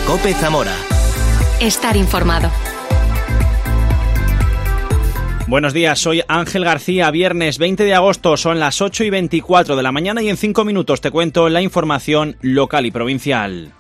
COPE Zamora. Estar informado. Buenos días, soy Ángel García. Viernes 20 de agosto, son las 8:24 de la mañana y en 5 minutos te cuento la información local y provincial.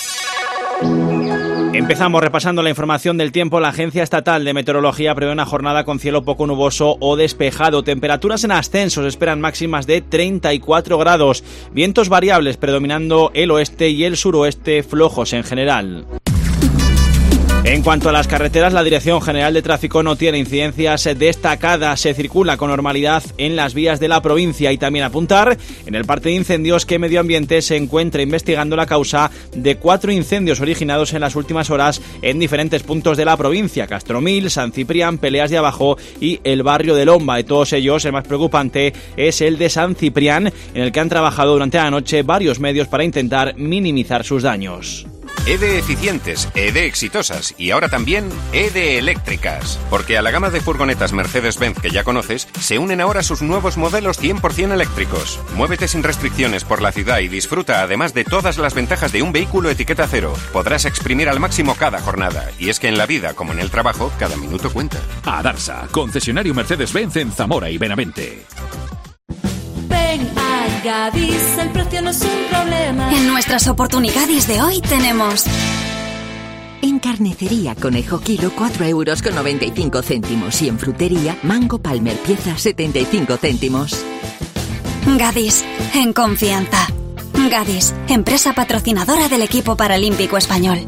Empezamos repasando la información del tiempo. La Agencia Estatal de Meteorología prevé una jornada con cielo poco nuboso o despejado. Temperaturas en ascenso, se esperan máximas de 34 grados. Vientos variables predominando el oeste y el suroeste, flojos en general. En cuanto a las carreteras, la Dirección General de Tráfico no tiene incidencias destacadas. Se circula con normalidad en las vías de la provincia y también apuntar en el parte de incendios que Medio Ambiente se encuentra investigando la causa de 4 incendios originados en las últimas horas en diferentes puntos de la provincia: Castromil, San Ciprián, Peleas de Abajo y el barrio de Lomba. De todos ellos, el más preocupante es el de San Ciprián, en el que han trabajado durante la noche varios medios para intentar minimizar sus daños. EDE eficientes, EDE exitosas y ahora también EDE eléctricas. Porque a la gama de furgonetas Mercedes-Benz que ya conoces, se unen ahora sus nuevos modelos 100% eléctricos. Muévete sin restricciones por la ciudad y disfruta además de todas las ventajas de un vehículo etiqueta cero. Podrás exprimir al máximo cada jornada. Y es que en la vida, como en el trabajo, cada minuto cuenta. Adarsa, concesionario Mercedes-Benz en Zamora y Benavente. Ven a Gadis, el precio no es un problema. En nuestras oportunidades de hoy tenemos... En carnicería Conejo Kilo 4,95 € y en frutería Mango Palmer pieza 75 céntimos. Gadis, en confianza. Gadis, empresa patrocinadora del equipo paralímpico español.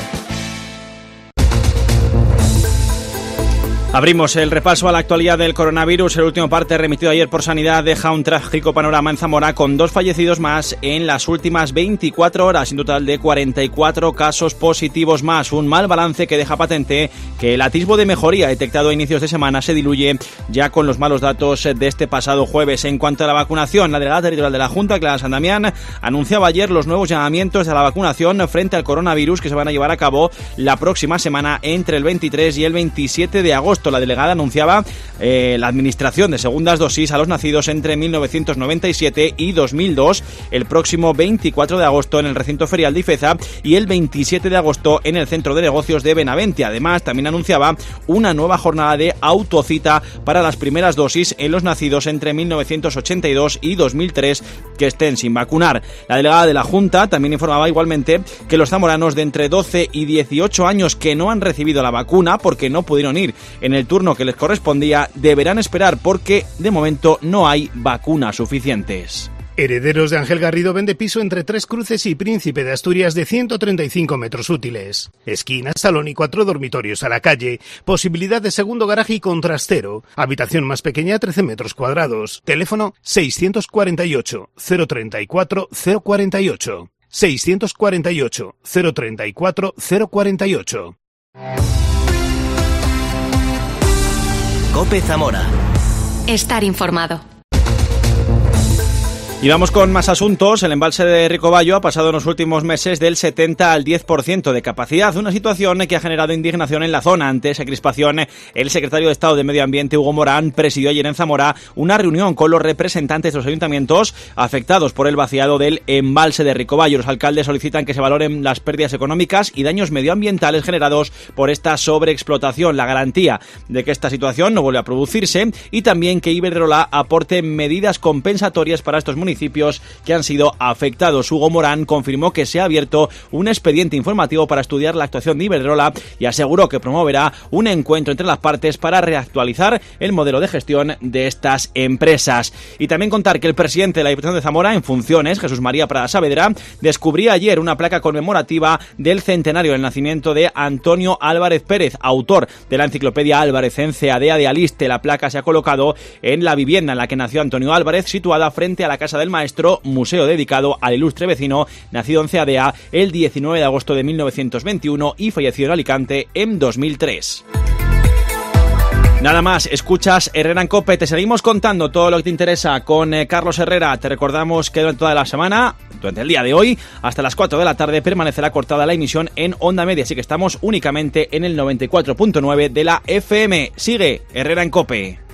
Abrimos el repaso a la actualidad del coronavirus. El último parte remitido ayer por Sanidad deja un trágico panorama en Zamora con 2 fallecidos más en las últimas 24 horas, en total de 44 casos positivos más. Un mal balance que deja patente que el atisbo de mejoría detectado a inicios de semana se diluye ya con los malos datos de este pasado jueves. En cuanto a la vacunación, la delegada territorial de la Junta, Clara San Damián, anunciaba ayer los nuevos llamamientos de la vacunación frente al coronavirus que se van a llevar a cabo la próxima semana entre el 23 y el 27 de agosto. La delegada anunciaba la administración de segundas dosis a los nacidos entre 1997 y 2002 el próximo 24 de agosto en el recinto ferial de Ifeza y el 27 de agosto en el centro de negocios de Benavente. Además, también anunciaba una nueva jornada de autocita para las primeras dosis en los nacidos entre 1982 y 2003 que estén sin vacunar. La delegada de la Junta también informaba igualmente que los zamoranos de entre 12 y 18 años que no han recibido la vacuna porque no pudieron ir en el turno que les correspondía deberán esperar porque de momento no hay vacunas suficientes. Herederos de Ángel Garrido vende piso entre Tres Cruces y Príncipe de Asturias de 135 metros útiles. Esquina, salón y 4 dormitorios a la calle. Posibilidad de segundo garaje y contrastero. Habitación más pequeña, 13 metros cuadrados. Teléfono 648 034 048. 648 034 048. COPE Zamora. Estar informado. Y vamos con más asuntos. El embalse de Ricobayo ha pasado en los últimos meses del 70 al 10% de capacidad, una situación que ha generado indignación en la zona. Ante esa crispación, el secretario de Estado de Medio Ambiente, Hugo Morán, presidió ayer en Zamora una reunión con los representantes de los ayuntamientos afectados por el vaciado del embalse de Ricobayo. Los alcaldes solicitan que se valoren las pérdidas económicas y daños medioambientales generados por esta sobreexplotación, la garantía de que esta situación no vuelve a producirse y también que Iberdrola aporte medidas compensatorias para estos municipios que han sido afectados. Hugo Morán confirmó que se ha abierto un expediente informativo para estudiar la actuación de Iberdrola y aseguró que promoverá un encuentro entre las partes para reactualizar el modelo de gestión de estas empresas. Y también contar que el presidente de la Diputación de Zamora en funciones, Jesús María Prada Saavedra, descubría ayer una placa conmemorativa del centenario del nacimiento de Antonio Álvarez Pérez, autor de la enciclopedia Álvarezense de Aliste. La placa se ha colocado en la vivienda en la que nació Antonio Álvarez, situada frente a la Casa del Maestro, museo dedicado al ilustre vecino, nacido en Ceadea el 19 de agosto de 1921 y fallecido en Alicante en 2003. Nada más, escuchas Herrera en COPE, te seguimos contando todo lo que te interesa con Carlos Herrera. Te recordamos que durante toda la semana, durante el día de hoy, hasta las 4 de la tarde, permanecerá cortada la emisión en onda media, así que estamos únicamente en el 94.9 de la FM. Sigue Herrera en COPE.